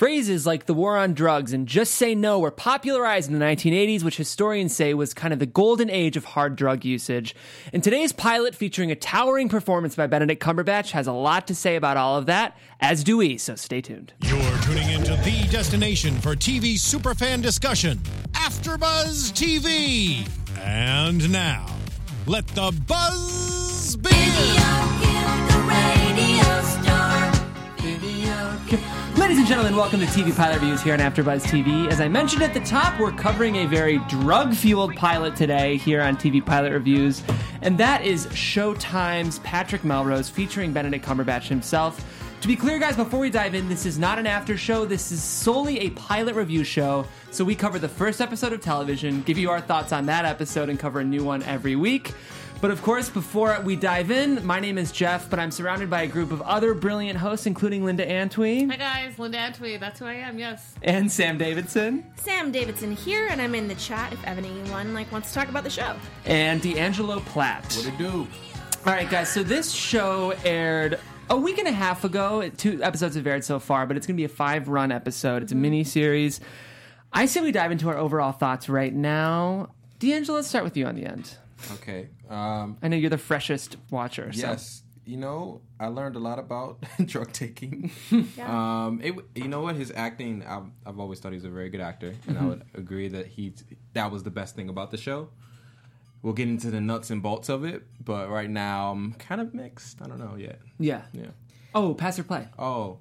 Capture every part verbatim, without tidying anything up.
Phrases like the war on drugs and just say no were popularized in the nineteen eighties, which historians say was kind of the golden age of hard drug usage. And today's pilot, featuring a towering performance by Benedict Cumberbatch, has a lot to say about all of that, as do we, so stay tuned. You're tuning into the destination for T V superfan discussion, AfterBuzz T V. And now, let the buzz begin! Video killed the radio star. Video kill- Ladies and gentlemen, welcome to T V Pilot Reviews here on AfterBuzz T V. As I mentioned at the top, we're covering a very drug-fueled pilot today here on T V Pilot Reviews, and that is Showtime's Patrick Melrose featuring Benedict Cumberbatch himself. To be clear, guys, before we dive in, this is not an after show. This is solely a pilot review show. So we cover the first episode of television, give you our thoughts on that episode, and cover a new one every week. But of course, before we dive in, my name is Jeff, but I'm surrounded by a group of other brilliant hosts, including Linda Antwi. Hi guys, Linda Antwi, that's who I am, yes. And Sam Davidson. Sam Davidson here, and I'm in the chat if anyone like wants to talk about the show. And D'Angelo Platt. What it do? All right, guys, so this show aired a week and a half ago. Two episodes have aired so far, but it's going to be a five-run episode. It's a mini-series. I say we dive into our overall thoughts right now. D'Angelo, let's start with you on the end. Okay. Um, I know you're the freshest watcher. So. yes. You know, I learned a lot about drug taking. Yeah. Um, it, you know what? His acting, I've, I've always thought he was a very good actor, and Mm-hmm. I would agree that he that was the best thing about the show. We'll get into the nuts and bolts of it, but right now I'm kind of mixed. I don't know yet. Yeah. Yeah. Oh, pass or play? Oh.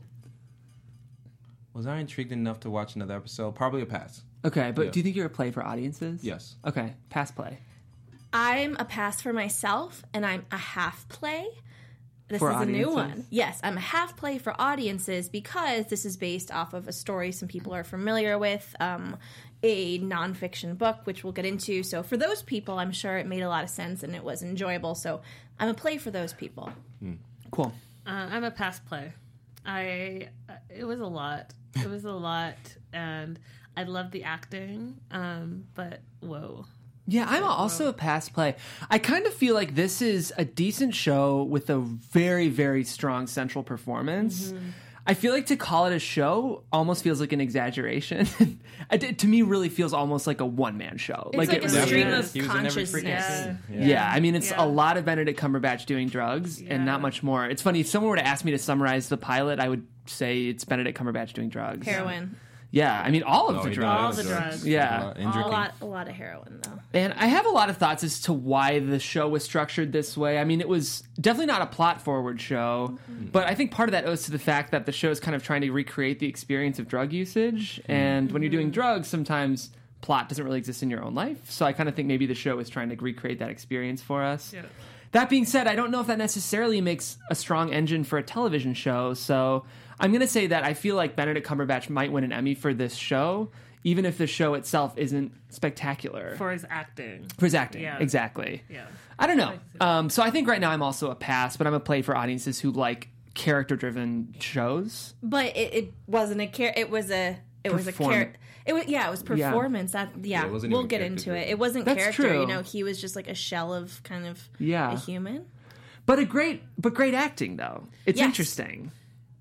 Was I intrigued enough to watch another episode? Probably a pass. Okay, but Yeah. do you think you're a play for audiences? Yes. Okay, pass play. I'm a pass for myself, and I'm a half play. This For is a new audiences? one. Yes, I'm a half play for audiences because this is based off of a story some people are familiar with, um, a nonfiction book, which we'll get into. So for those people, I'm sure it made a lot of sense and it was enjoyable. So I'm a play for those people. Cool. Uh, I'm a past play. I, uh, it was a lot. It was a lot, and I loved the acting, um, but whoa. Yeah, I'm also a pass play. I kind of feel like this is a decent show with a very, very strong central performance. Mm-hmm. I feel like to call it a show almost feels like an exaggeration. It, to me, really feels almost like a one-man show. It's like it a really stream is. of He was in every consciousness. freaking Yeah. scene. Yeah, I mean, it's Yeah. a lot of Benedict Cumberbatch doing drugs Yeah. and not much more. It's funny, if someone were to ask me to summarize the pilot, I would say it's Benedict Cumberbatch doing drugs. Heroin. Yeah, I mean, all of Oh, the he drugs. All the drugs. Yeah. And A drinking. lot, a lot of heroin, though. And I have a lot of thoughts as to why the show was structured this way. I mean, it was definitely not a plot-forward show, but I think part of that owes to the fact that the show is kind of trying to recreate the experience of drug usage. And when you're doing drugs, sometimes plot doesn't really exist in your own life. So I kind of think maybe the show is trying to recreate that experience for us. Yeah. That being said, I don't know if that necessarily makes a strong engine for a television show. So I'm going to say that I feel like Benedict Cumberbatch might win an Emmy for this show, even if the show itself isn't spectacular. For his acting. For his acting, Yeah. exactly. Yeah. I don't know. Um, so I think right now I'm also a pass, but I'm a play for audiences who like character-driven shows. But it, it wasn't a care. It was a. It was a Perform- character. It was yeah. It was performance. That yeah. Yeah, it wasn't we'll even get character into it. driven. It wasn't That's character. true. You know, he was just like a shell of kind of Yeah. a human. But a great, but great acting though. It's Yes. interesting.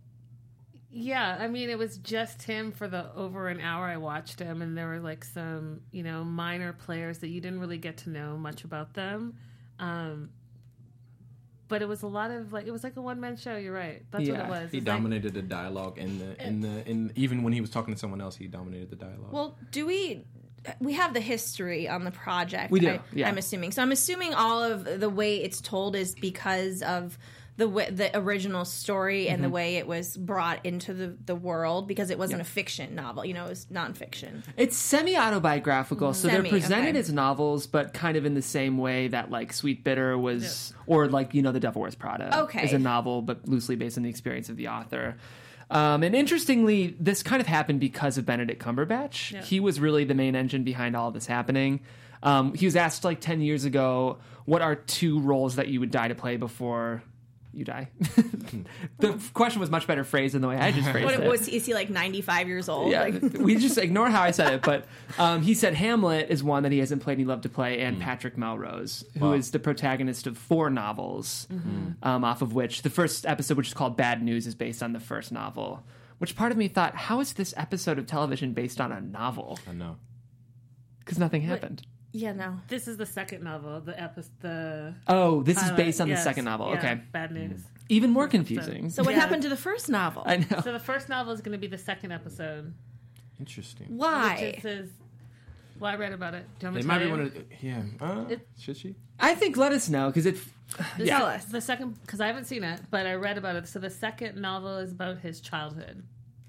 Yeah, I mean, it was just him for the over an hour I watched him, and there were like some, you know, minor players that you didn't really get to know much about them. Um, but it was a lot of like, it was like a one man show. You're right. That's Yeah. what it was. He It's like- dominated the dialogue in the in the in even when he was talking to someone else, he dominated the dialogue. Well, do we? We have the history on the project. We do, I, yeah. I'm assuming. So I'm assuming all of the way it's told is because of the way, the original story and Mm-hmm. the way it was brought into the, the world, because it wasn't a fiction novel. You know, it was nonfiction. It's semi-autobiographical, so Semi, they're presented okay. as novels, but kind of in the same way that like Sweet Bitter was, or like, you know, The Devil Wears Prada Okay. is a novel, but loosely based on the experience of the author. Um, and interestingly, this kind of happened because of Benedict Cumberbatch. Yeah. He was really the main engine behind all of this happening. Um, he was asked like ten years ago, what are two roles that you would die to play before you die? The question was much better phrased than the way I just phrased What it. it was? Is he like ninety-five years old? Yeah, Like, we just ignore how I said it, but um, he said Hamlet is one that he hasn't played and he'd love to play, and Patrick Melrose, who is Wow. the protagonist of four novels, um, off of which the first episode, which is called Bad News, is based on the first novel, which part of me thought, how is this episode of television based on a novel? I know. Because nothing happened. Yeah, no. This is the second novel. The episode. The Oh, this is pilot. based on Yes. the second novel. Yeah, Okay. Bad news. Even more confusing. So what Yeah. happened to the first novel? I know. So the first novel is going to be the second episode. Interesting. Why? Which is, well, I read about it. Do you want me They to might tell be you? one of. Yeah. Uh, It- should she? I think let us know, because it... This Yeah. is the second, because I haven't seen it, but I read about it. So the second novel is about his childhood.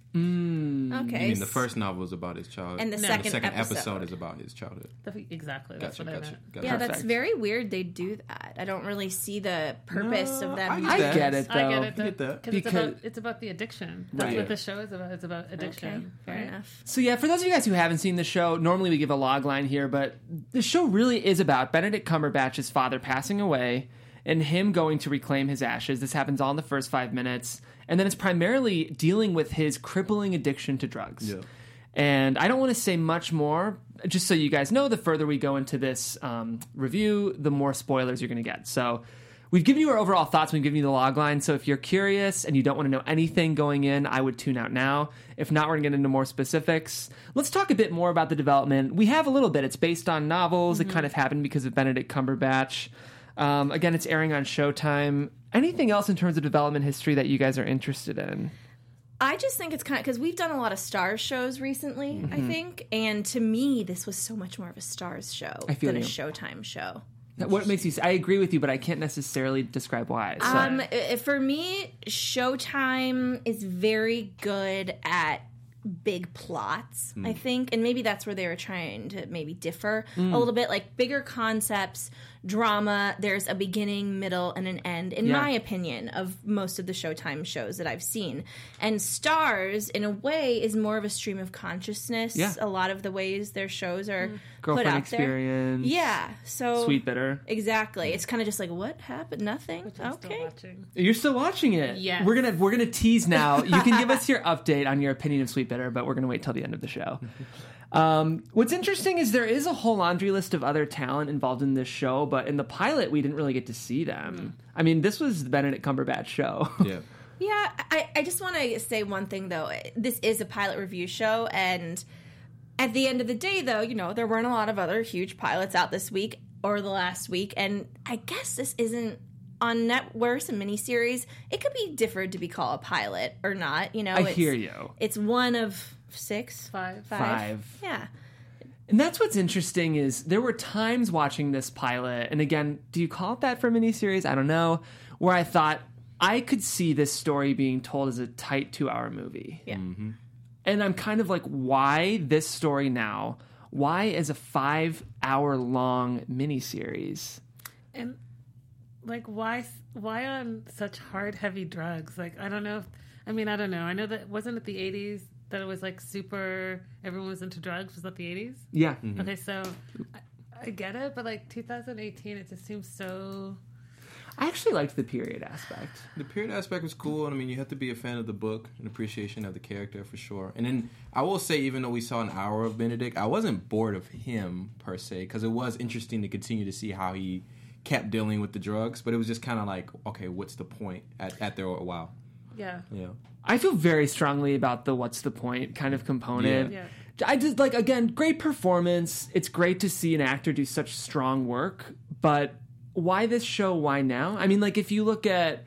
Mm. Okay. I mean, the first novel is about his childhood. And the the second second episode. episode is about his childhood. The- exactly. That's Gotcha, what I gotcha, meant. gotcha. Yeah, that's Perfect. very weird they do that. I don't really see the purpose No, of them. I I that. get it, though. I get it. I get that. Because it's Because- about, it's about the addiction. That's Right. what the show is about. It's about addiction. Okay, fair right? enough. So yeah, for those of you guys who haven't seen the show, normally we give a log line here, but the show really is about Benedict Cumberbatch's father passing away and him going to reclaim his ashes. This happens all in the first five minutes. And then it's primarily dealing with his crippling addiction to drugs. Yeah. And I don't want to say much more, just so you guys know, the further we go into this um, review, the more spoilers you're going to get. So we've given you our overall thoughts, we've given you the log line. So if you're curious and you don't want to know anything going in, I would tune out now. If not, we're going to get into more specifics. Let's talk a bit more about the development. We have a little bit. It's based on novels. It kind of happened because of Benedict Cumberbatch. Um, again, it's airing on Showtime. Anything else in terms of development history that you guys are interested in? I just think it's kind of because we've done a lot of Stars shows recently, I think, and to me, this was so much more of a Stars show I feel than a you. Showtime show. What makes you... I agree with you, but I can't necessarily describe why. So. Um, i- for me, Showtime is very good at big plots, I think, and maybe that's where they were trying to maybe differ a little bit, like bigger concepts, drama. There's a beginning, middle, and an end, in Yeah. my opinion, of most of the Showtime shows that I've seen. And Stars, in a way, is more of a stream of consciousness. Yeah. A lot of the ways their shows are put Girlfriend out Experience. there. Yeah, so Sweet Bitter. exactly. It's kind of just like, what happened? Nothing. I'm still Okay. watching. You're still watching it. Yes. We're gonna we're gonna tease now. You can give us your update on your opinion of Sweet Bitter, but we're gonna wait till the end of the show. Um, what's interesting is there is a whole laundry list of other talent involved in this show, but in the pilot we didn't really get to see them. I mean, this was the Benedict Cumberbatch show. Yeah. Yeah, I, I just want to say one thing, though. This is a pilot review show, and at the end of the day, though, you know, there weren't a lot of other huge pilots out this week or the last week, and I guess this isn't on networks and miniseries. It could be differed to be called a pilot or not, you know. I it's, hear you. It's one of six? Five. Five. Yeah. And that's what's interesting is there were times watching this pilot, and again, do you call it that for a miniseries? I don't know, where I thought I could see this story being told as a tight two-hour movie. Yeah. And I'm kind of like, why this story now? Why as a five-hour-long miniseries? And like, why? Why on such hard, heavy drugs? Like, I don't know. If, I mean, I don't know. I know that wasn't it the eighties that it was like super. Everyone was into drugs. Was that the eighties? Yeah. Okay, so I, I get it, but like two thousand eighteen, it just seems so. I actually liked the period aspect. The period aspect was cool, and I mean, you have to be a fan of the book and appreciation of the character for sure. And then I will say, even though we saw an hour of Benedict, I wasn't bored of him per se, because it was interesting to continue to see how he kept dealing with the drugs. But it was just kind of like, okay, what's the point at, at there a while? Yeah. Yeah. I feel very strongly about the what's the point kind of component. Yeah. I just like, again, great performance. It's great to see an actor do such strong work, but why this show? Why now? I mean, like, if you look at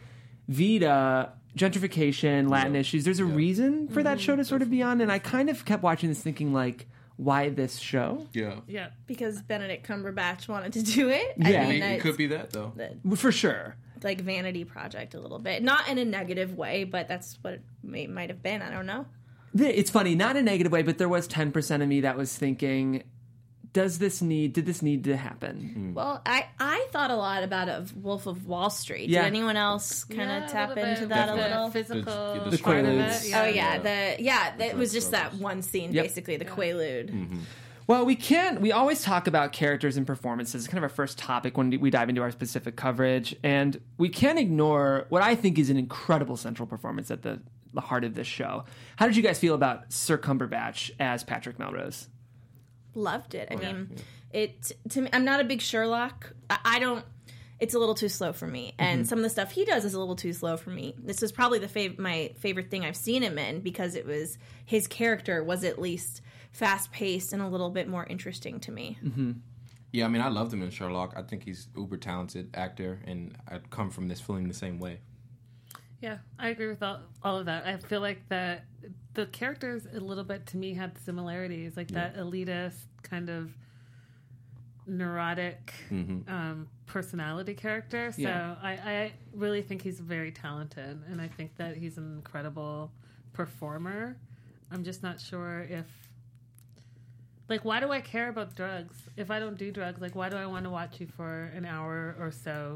Vita, gentrification, Latin Yeah. issues, there's a Yeah. reason for that show to sort of be on. And I kind of kept watching this thinking, like, why this show? Yeah. Yeah. Because Benedict Cumberbatch wanted to do it. Yeah. I It, mean, it it's could be that, though. For sure. like vanity project a little bit. Not in a negative way, but that's what it may, might have been. I don't know. It's funny, not in a negative way, but there was ten percent of me that was thinking, does this need, did this need to happen? Well, I, I thought a lot about it of Wolf of Wall Street. Yeah. Did anyone else kind of Yeah, tap little bit. into that a The little? physical The- the part of Quaaludes. it. Yeah. Oh yeah, the yeah, that was just that struggles. one scene, Yep. basically the Quaalude. Well, we can't, we always talk about characters and performances. It's kind of our first topic when we dive into our specific coverage. And we can't ignore what I think is an incredible central performance at the, the heart of this show. How did you guys feel about Sir Cumberbatch as Patrick Melrose? Loved it. I mean, it to me. I'm not a big Sherlock. I, I don't. it's a little too slow for me. And Mm-hmm. some of the stuff he does is a little too slow for me. This was probably the fav- my favorite thing I've seen him in because it was his character was at least fast paced and a little bit more interesting to me. Mm-hmm. Yeah, I mean, I loved him in Sherlock. I think he's uber talented actor, and I come from this feeling the same way. Yeah, I agree with all, all of that. I feel like that the characters a little bit to me had similarities, like that elitist kind of neurotic um, personality character. So Yeah. I, I really think he's very talented, and I think that he's an incredible performer. I'm just not sure if, like, why do I care about drugs? If I don't do drugs, like, why do I want to watch you for an hour or so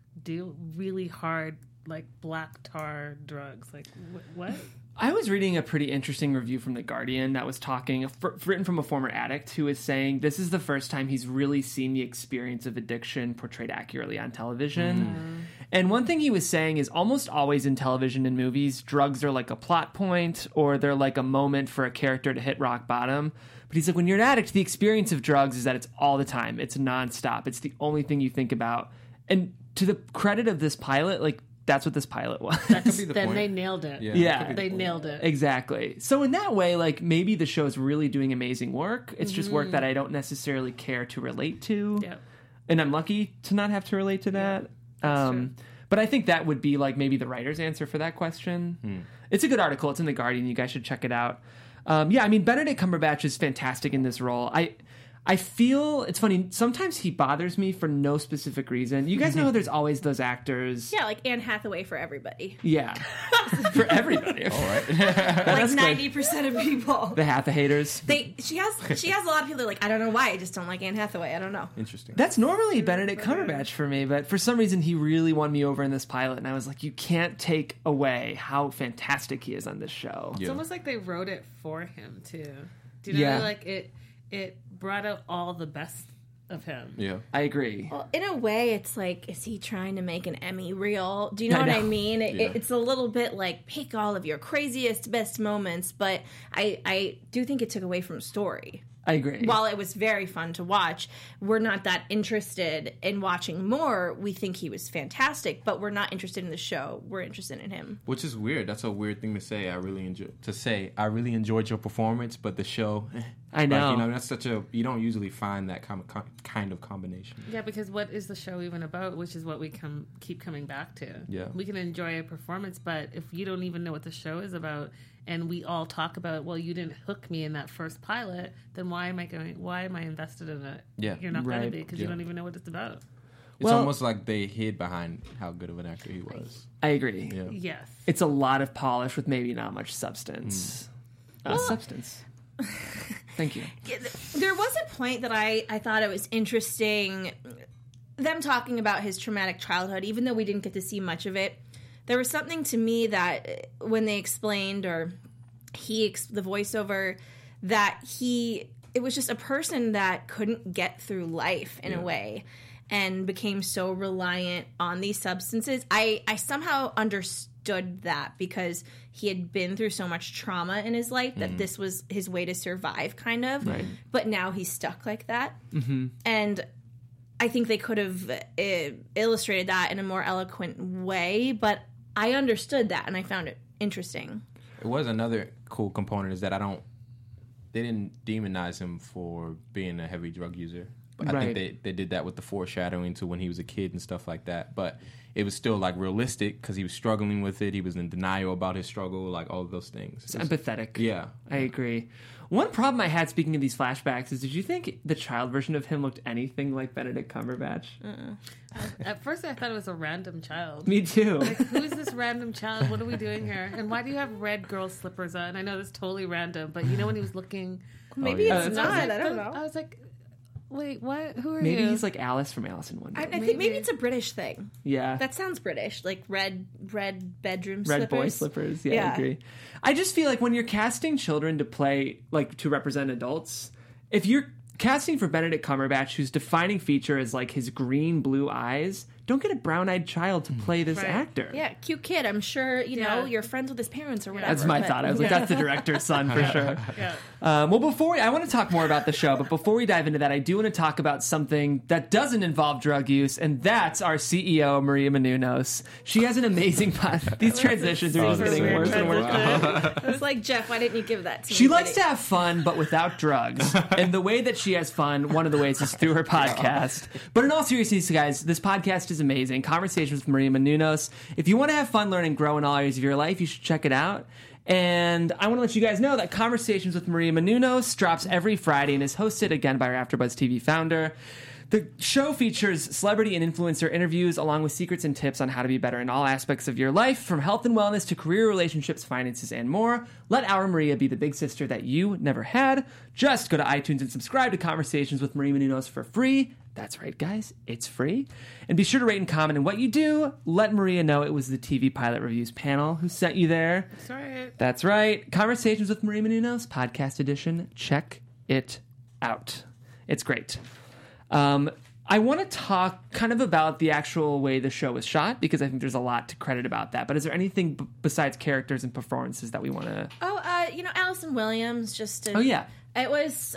do really hard, like, black tar drugs? Like, wh- what? I was reading a pretty interesting review from The Guardian that was talking, f- written from a former addict who is saying this is the first time he's really seen the experience of addiction portrayed accurately on television. And one thing he was saying is almost always in television and movies, drugs are like a plot point or they're like a moment for a character to hit rock bottom. But he's like, when you're an addict, the experience of drugs is that it's all the time. It's nonstop. It's the only thing you think about. And to the credit of this pilot, like, that's what this pilot was. That could be the Then point. they nailed it. Yeah, Yeah. that could be They the point. nailed it. Exactly. So in that way, like, maybe the show's really doing amazing work. It's just work that I don't necessarily care to relate to. Yep. And I'm lucky to not have to relate to that. um, but I think that would be like maybe the writer's answer for that question. It's a good article. It's in The Guardian. You guys should check it out. Um, yeah, I mean, Benedict Cumberbatch is fantastic in this role. I I feel, it's funny, sometimes he bothers me for no specific reason. You guys know how there's always those actors. Yeah, like Anne Hathaway for everybody. Yeah. For everybody. All right. Like That's good. ninety percent of people. The Hatha haters. They she has she has a lot of people that are like, I don't know why, I just don't like Anne Hathaway. I don't know. Interesting. That's normally Benedict Cumberbatch for me, but for some reason he really won me over in this pilot, and I was like, you can't take away how fantastic he is on this show. It's Yeah. almost like they wrote it for him too. Do you know? Yeah. Like it, it brought out all the best of him. Yeah. I agree. Well, in a way, it's like, is he trying to make an Emmy reel? Do you know I what I know. mean? It, Yeah. It's a little bit like pick all of your craziest, best moments, but I, I do think it took away from story. I agree. While it was very fun to watch, we're not that interested in watching more. We think he was fantastic, but we're not interested in the show. We're interested in him. Which is weird. That's a weird thing to say. I really enjoy to say. I really enjoyed your performance, but the show. eh. I know. Like, you know, that's such a. You don't usually find that com- com- kind of combination. Yeah, because what is the show even about? Which is what we come keep coming back to. Yeah. We can enjoy a performance, but if you don't even know what the show is about, and we all talk about, well, you didn't hook me in that first pilot, then why am I going? Why am I invested in it? Yeah. You're not going Right. to be because you Yeah. don't even know what it's about. It's Well- almost like they hid behind how good of an actor he was. I agree. Yeah. Yes. It's a lot of polish with maybe not much substance. Uh, substance. Thank you. Yeah, th- There was a point that I, I thought it was interesting, them talking about his traumatic childhood, even though we didn't get to see much of it. There was something to me that uh, when they explained, or he, ex- the voiceover, that he, it was just a person that couldn't get through life in a way and became so reliant on these substances. I, I somehow understood that because he had been through so much trauma in his life that this was his way to survive, kind of. Right. But now he's stuck like that. Mm-hmm. And I think they could have uh, illustrated that in a more eloquent way, but I understood that and I found it interesting. It was another cool component is that I don't. They didn't demonize him for being a heavy drug user. But I Right. think they, they did that with the foreshadowing to when he was a kid and stuff like that. But it was still like realistic because he was struggling with it. He was in denial about his struggle, like all of those things. It's empathetic. Yeah. I agree. One problem I had, speaking of these flashbacks, is did you think the child version of him looked anything like Benedict Cumberbatch? At first, I thought it was a random child. Me too. Who is this random child? What are we doing here? And why do you have red girl slippers on? I know that's totally random, but you know when he was looking, Maybe yeah. it's Uh, not. I, was like, I don't I know. was like, wait, what? Who are Maybe you? he's like Alice from Alice in I, I Wonderland. think maybe Maybe. it's a British thing. Yeah. That sounds British, like red, red bedroom Red slippers. boy slippers. Yeah, I Yeah. agree. I just feel like when you're casting children to play, like to represent adults, if you're casting for Benedict Cumberbatch, whose defining feature is like his green blue eyes, don't get a brown-eyed child to play this Right. actor. Yeah, cute kid. I'm sure, you know, Yeah. you're friends with his parents or whatever. That's my but- thought. I was like, that's the director's son for sure. Yeah. Um, well, before we, I want to talk more about the show, but before we dive into that, I do want to talk about something that doesn't involve drug use, and that's our C E O, Maria Menounos. She has an amazing pod. These transitions are just Super getting weird worse and worse. transition. I was like, Jeff, why didn't you give that to me? She But likes it- to have fun, but without drugs. And the way that she has fun, one of the ways is through her podcast. But in all seriousness, guys, this podcast is amazing. Conversations with Maria Menounos. If you want to have fun, learn, and grow in all areas of your life, you should check it out. And I want to let you guys know that Conversations with Maria Menounos drops every Friday and is hosted again by our AfterBuzz T V founder. The show features celebrity and influencer interviews along with secrets and tips on how to be better in all aspects of your life, from health and wellness to career, relationships, finances, and more. Let our Maria be the big sister that you never had. Just go to iTunes and subscribe to Conversations with Maria Menounos for free. That's right, guys. It's free. And be sure to rate and comment. And what you do, let Maria know it was the T V Pilot Reviews panel who sent you there. That's right. That's right. Conversations with Maria Menounos, podcast edition. Check it out. It's great. Um, I want to talk kind of about the actual way the show was shot, because I think there's a lot to credit about that. But is there anything b- besides characters and performances that we want to... Oh, uh, you know, Allison Williams, just to, Oh, yeah. It was...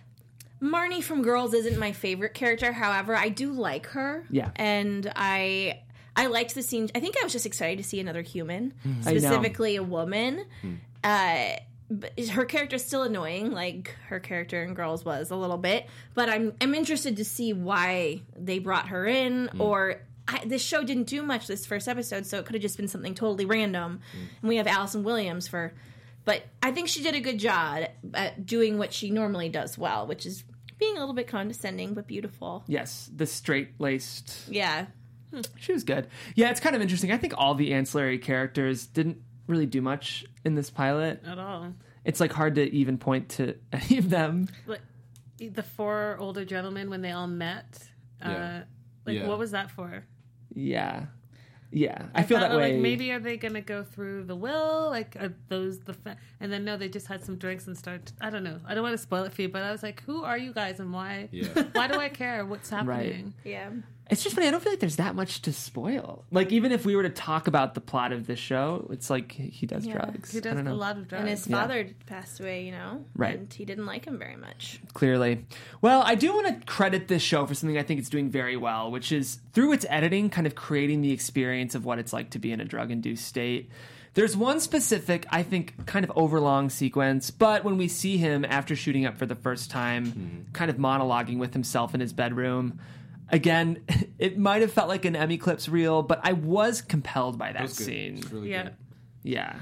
Marnie from Girls isn't my favorite character. However, I do like her. Yeah. And I... I liked the scene. I think I was just excited to see another human, I know. specifically a woman. Uh, but her character's still annoying, like her character in Girls was a little bit. But I'm I'm interested to see why they brought her in, or I, this show didn't do much this first episode, so it could have just been something totally random. And we have Allison Williams for, but I think she did a good job at doing what she normally does well, which is being a little bit condescending but beautiful. Yes, the straight-laced... Yeah. She was good. Yeah, it's kind of interesting. I think all the ancillary characters didn't really do much in this pilot. At all. It's like hard to even point to any of them. Like, the four older gentlemen, when they all met, uh, Yeah. like, Yeah. what was that for? Yeah. Yeah. I, feel thought, that way. Like, maybe are they going to go through the will? Like, are those the... Fa- and then, no, they just had some drinks and start... I don't know. I don't want to spoil it for you, but I was like, who are you guys and why... Yeah. Why do I care what's happening? Yeah. It's just funny. I don't feel like there's that much to spoil. Like, even if we were to talk about the plot of this show, it's like he does Yeah. drugs. He I does don't a know. lot of drugs. And his Yeah. father passed away, you know? Right. And he didn't like him very much. Clearly. Well, I do want to credit this show for something I think it's doing very well, which is through its editing, kind of creating the experience of what it's like to be in a drug-induced state. There's one specific, I think, kind of overlong sequence, but when we see him after shooting up for the first time, kind of monologuing with himself in his bedroom, again, it might have felt like an Emmy Clips reel, but I was compelled by That that was good. scene. It's really Yeah. good. Yeah.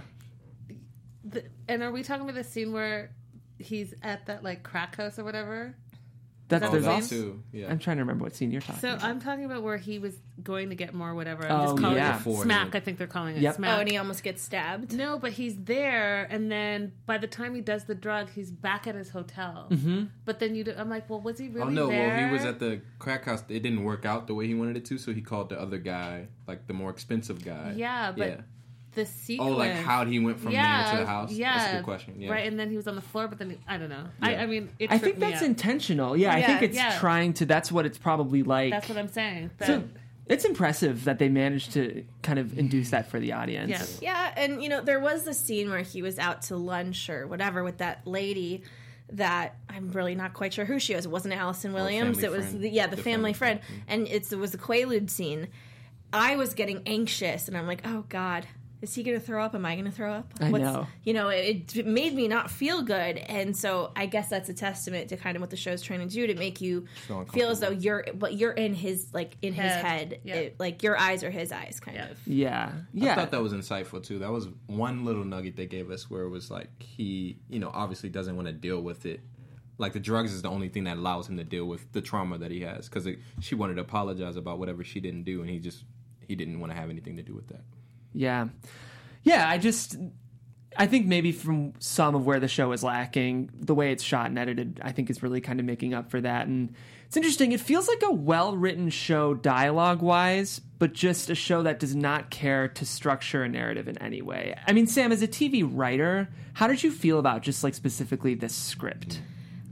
The, and are we talking about the scene where he's at that, like, crack house or whatever? That's that there's the also. scene? too. Yeah. I'm trying to remember what scene you're talking So about. I'm talking about where he was going to get more whatever. I'm Oh, just calling yeah. it Before smack. he- I think they're calling it Yep. smack. Oh, and he almost gets stabbed. No, but he's there, and then by the time he does the drug, he's back at his hotel. Mm-hmm. But then you, do, I'm like, well, was he really Oh no! there? Well, he was at the crack house. It didn't work out the way he wanted it to, so he called the other guy, like the more expensive guy. Yeah, but yeah. the sequence. Oh, like how he went from yeah, there to the house. Yeah, That's a good question. Yeah. Right, and then he was on the floor, but then he, I don't know. I, Yeah. I mean, it I think tripped me that's up. intentional. Yeah, I Yeah, think it's yeah. trying to. That's what it's probably like. That's what I'm saying. That, So it's impressive that they managed to kind of induce that for the audience. yeah. Yeah, and you know, there was the scene where he was out to lunch or whatever with that lady that I'm really not quite sure who she was. It wasn't Allison Williams. family It was friend. the, yeah, the, The family, family friend. friend. And it's, it was a Quaalude scene. I was getting anxious and I'm like, "Oh god, is he going to throw up? Am I going to throw up?" I know. You know, it, it made me not feel good. And so I guess that's a testament to kind of what the show's trying to do, to make you So feel as though uncomfortable. you're but you're in his like in his Head. head. Yeah. It- like your eyes are his eyes kind Yeah. of. Yeah. Yeah. I thought that was insightful too. That was one little nugget they gave us where it was like he, you know, obviously doesn't want to deal with it. Like the drugs is the only thing that allows him to deal with the trauma that he has. Because she wanted to apologize about whatever she didn't do, and he just he didn't want to have anything to do with that. Yeah. Yeah, I just I think maybe from some of where the show is lacking, the way it's shot and edited, I think is really kind of making up for that. And it's interesting. It feels like a well-written show dialogue-wise, but just a show that does not care to structure a narrative in any way. I mean, Sam, as a T V writer, how did you feel about just like specifically this script?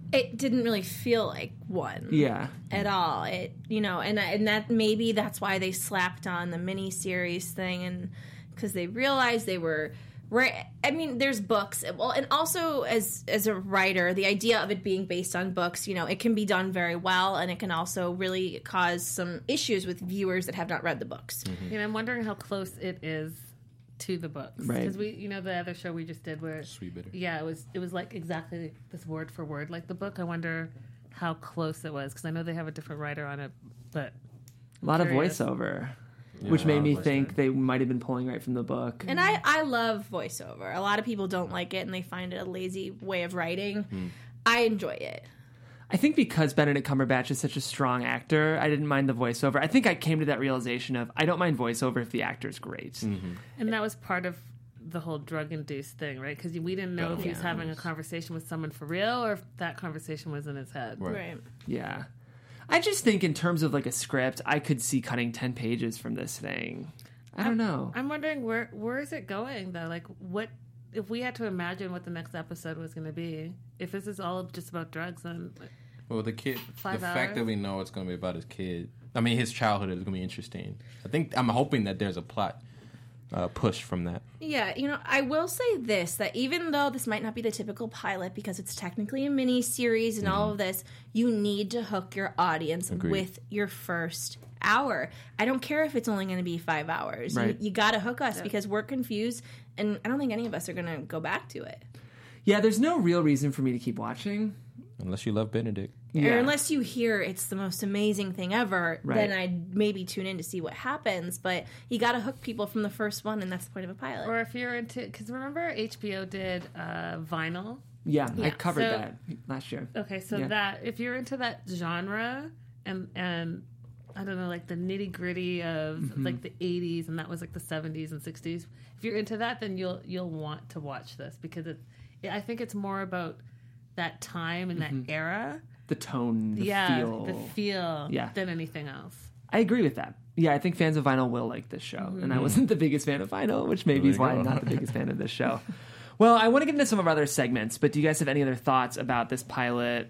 it didn't really feel like one. Yeah. At all. It, you know, and and that maybe that's why they slapped on the mini series thing, and because they realized they were right. I mean, there's books. Well, and also as as a writer, the idea of it being based on books, you know, it can be done very well, and it can also really cause some issues with viewers that have not read the books. Mm-hmm. You know, I'm wondering how close it is to the books, Right. Because we, you know, the other show we just did where Sweet Bitter. yeah, it was it was like exactly this word for word like the book. I wonder how close it was because I know they have a different writer on it, but A lot Curious. of voiceover, which made me voiceover. think they might have been pulling right from the book. And I, I love voiceover. A lot of people don't like it, and they find it a lazy way of writing. I enjoy it. I think because Benedict Cumberbatch is such a strong actor, I didn't mind the voiceover. I think I came to that realization of I don't mind voiceover if the actor's great. and that was part of the whole drug induced thing, right? Because we didn't know if he was having a conversation with someone for real or if that conversation was in his head. Right. Yeah. I just think in terms of like a script, I could see cutting ten pages from this thing. I don't know. I'm wondering where where is it going though? Like what if we had to imagine what the next episode was going to be? If this is all just about drugs, then Well, the kid, Five the hours? fact that we know it's going to be about his kid, I mean, his childhood is going to be interesting. I think, I'm hoping that there's a plot uh, push from that. Yeah, you know, I will say this, that even though this might not be the typical pilot because it's technically a mini series and all of this, you need to hook your audience Agreed. with your first hour. I don't care if it's only going to be five hours. Right. You, you got to hook us because we're confused, and I don't think any of us are going to go back to it. Yeah, there's no real reason for me to keep watching. Unless you love Benedict. Yeah. Or unless you hear it's the most amazing thing ever, Right. then I'd maybe tune in to see what happens. But you got to hook people from the first one, and that's the point of a pilot. or if you're into because remember H B O did uh, Vinyl. Yeah, I Yeah. covered So- that last year. Okay, so Yeah. that if you're into that genre and and I don't know, like the nitty gritty of Mm-hmm. like the eighties and that was like the seventies and sixties. If you're into that, then you'll you'll want to watch this because it's. I think it's more about that time and that era. The tone, the yeah, feel. the feel Yeah. than anything else. I agree with that. Yeah, I think fans of vinyl will like this show. And I wasn't the biggest fan of vinyl, which maybe There is you why go. I'm not the biggest fan of this show. Well, I want to get into some of our other segments, but do you guys have any other thoughts about this pilot?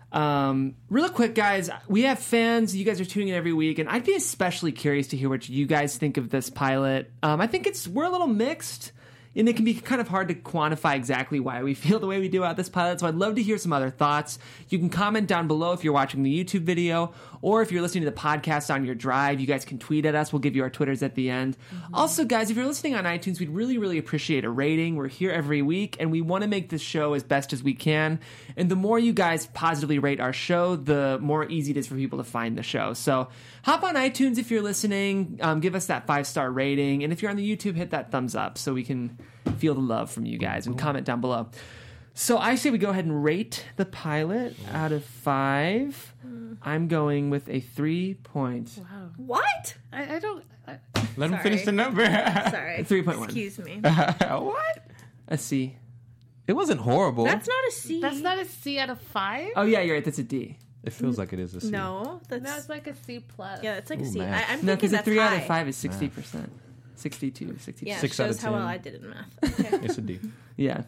Um, real quick, guys, we have fans. You guys are tuning in every week, and I'd be especially curious to hear what you guys think of this pilot. Um, I think it's we're a little mixed. And it can be kind of hard to quantify exactly why we feel the way we do about this pilot. So I'd love to hear some other thoughts. You can comment down below if you're watching the YouTube video, or if you're listening to the podcast on your drive, you guys can tweet at us. We'll give you our Twitters at the end. Also, guys, if you're listening on iTunes, we'd really, really appreciate a rating. We're here every week, and we want to make this show as best as we can. And the more you guys positively rate our show, the more easy it is for people to find the show. So hop on iTunes if you're listening. Um, give us that five-star rating. And if you're on the YouTube, hit that thumbs up so we can feel the love from you guys and comment down below. So I say we go ahead and rate the pilot out of five. I'm going with a three point. Wow. What? I, I don't. I, Let him Sorry. finish the number. Sorry. three point one. Excuse me. What? A C. It wasn't horrible. That's not a C. that's not a C out of five. Oh yeah, you're right. That's a D. It feels like it is a C. No, that's No, it's like a C plus. yeah, it's like a Ooh, C. math. I, I'm No, thinking because a that's three high. out of five is sixty percent. sixty-two, sixty-two. Yeah, Six it out shows of how well ten. I did in math. Okay. It's a D. Yeah.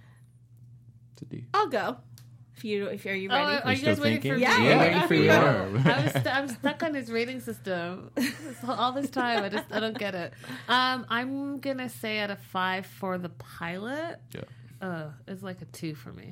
It's a D. I'll go. If you, if are you Oh, ready? are you still guys waiting thinking? for Yeah, me? we're waiting for you. I was st- I'm stuck on his rating system So all this time. I just I don't get it. Um, I'm gonna say out of five for the pilot. Yeah. Uh, it's like a two for me.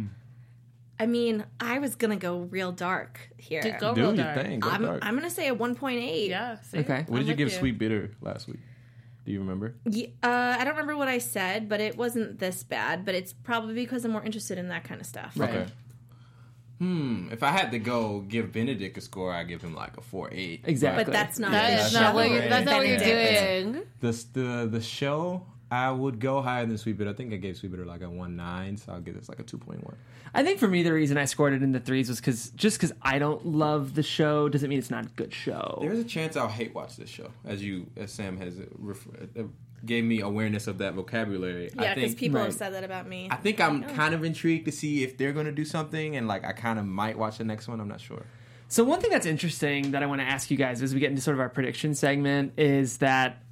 I mean, I was gonna go real dark here. Dude, go Do real your dark. thing. Go I'm, dark. I'm gonna say a one point eight. Yeah. See? Okay. What did I'm you with give Sweet Bitter last week? Do you remember? Yeah, uh, I don't remember what I said, but it wasn't this bad. But it's probably because I'm more interested in that kind of stuff. Right. Okay. Hmm. If I had to go give Benedict a score, I give him like a four eight. Exactly. But that's not. That the is show. not what you're. That's not what you're Benedict. doing. The the the show, I would go higher than Sweet Bitter. I think I gave Sweet Bitter like a one nine, so I'll give this like a two point one. I think for me the reason I scored it in the threes was because just because I don't love the show doesn't mean it's not a good show. There's a chance I'll hate watch this show, as you as Sam has ref- uh, gave me awareness of that vocabulary. Yeah, I because think people right. have said that about me. I think I'm kind of intrigued to see if they're going to do something, and like I kind of might watch the next one. I'm not sure. So one thing that's interesting that I want to ask you guys as we get into sort of our prediction segment is that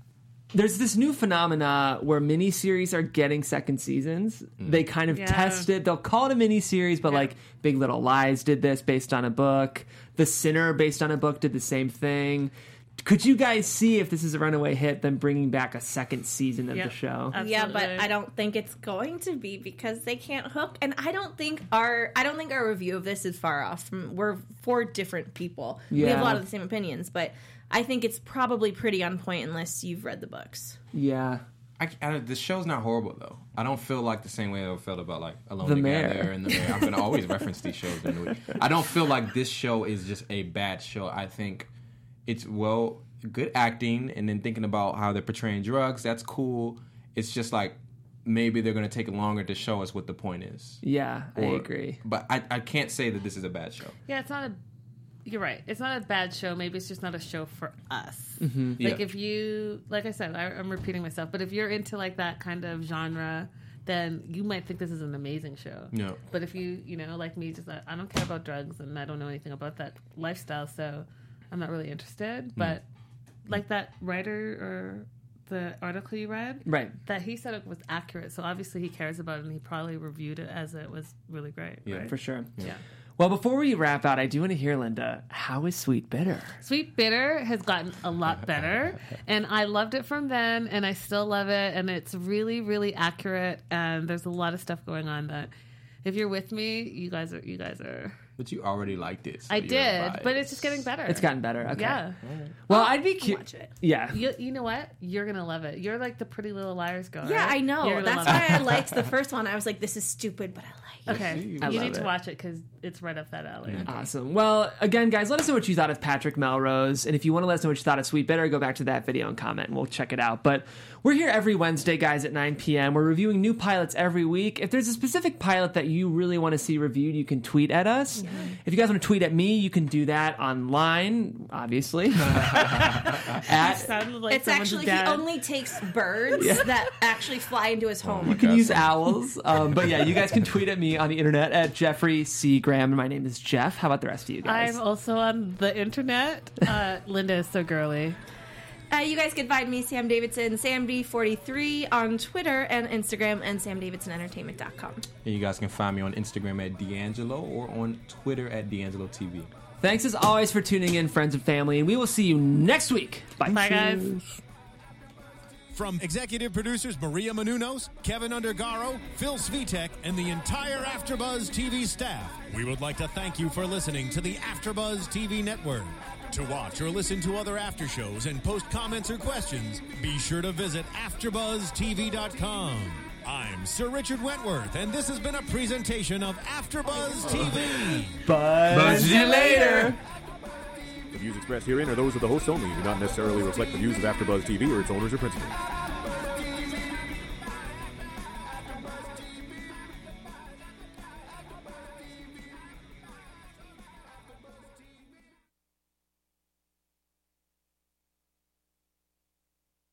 there's this new phenomena where miniseries are getting second seasons. They kind of Yeah. test it. They'll call it a miniseries, but Yeah. like Big Little Lies did this based on a book. The Sinner, based on a book, did the same thing. Could you guys see if this is a runaway hit, them bringing back a second season of Yep. the show? Yeah, but Absolutely. I don't think it's going to be because they can't hook, and I don't think our I don't think our review of this is far off from. We're four different people. We have Yeah. a lot of the same opinions, but I think it's probably pretty on point unless you've read the books. Yeah. I, I, the show's not horrible though. I don't feel like the same way I felt about like Alone The Together Mayor. and The Mayor. I'm gonna always reference these shows during the week. I don't feel like this show is just a bad show. I think it's well good acting, and then thinking about how they're portraying drugs. That's cool. It's just like maybe they're gonna take longer to show us what the point is. Yeah, I Or- agree. But I, I can't say that this is a bad show. Yeah, it's not a. You're right. It's not a bad show. Maybe it's just not a show for us. Mm-hmm. Yeah. Like if you, like I said, I, I'm repeating myself, but if you're into like that kind of genre, then you might think this is an amazing show. No. But if you, you know, like me, just uh, I don't care about drugs and I don't know anything about that lifestyle, so I'm not really interested. But like that writer or the article you read, Right. that he said it was accurate. So obviously he cares about it, and he probably reviewed it as it was really great. Yeah. right? For sure. Yeah. Well, before we wrap out, I do want to hear, Linda, how is Sweet Bitter? Sweet Bitter has gotten a lot better, and I loved it from then, and I still love it, and it's really, really accurate, and there's a lot of stuff going on that, if you're with me, you guys are, you guys are. But you already liked it. so I you're did, biased. but it's just getting better. It's gotten better. Okay. Yeah. Well, I'd be curious. Watch it. Yeah. You, you know what? You're gonna love it. You're like the Pretty Little Liars girl. Yeah, right? I know. You're gonna That's love why it. I liked the first one. I was like, this is stupid, but I like it. Okay, I you love need to it. watch it because it's right up that alley. Awesome. Well, again, guys, let us know what you thought of Patrick Melrose. And if you want to let us know what you thought of Sweet Bitter, go back to that video and comment, and we'll check it out. But we're here every Wednesday, guys, at nine p.m. We're reviewing new pilots every week. If there's a specific pilot that you really want to see reviewed, you can tweet at us. If you guys want to tweet at me, you can do that online, obviously. at, Sounded like It's someone's actually, dad. he only takes birds that actually fly into his home. you can use owls. Um, but yeah, you guys can tweet at me on the internet at Jeffrey C. Graham. My name is Jeff. How about the rest of you guys? I'm also on the internet. Uh, Linda is so girly. Uh, you guys can find me, Sam Davidson, Sam D forty-three on Twitter and Instagram, and sam davidson entertainment dot com. And you guys can find me on Instagram at D'Angelo or on Twitter at D'Angelo T V. Thanks as always for tuning in, friends and family, and we will see you next week. Bye, Bye, guys. From executive producers Maria Menounos, Kevin Undergaro, Phil Svitek, and the entire AfterBuzz T V staff, we would like to thank you for listening to the AfterBuzz T V network. To watch or listen to other after shows and post comments or questions, be sure to visit after buzz t v dot com. I'm Sir Richard Wentworth, and this has been a presentation of AfterBuzz T V. Buzz you later. The views expressed herein are those of the hosts only and do not necessarily reflect the views of AfterBuzz T V or its owners or principals.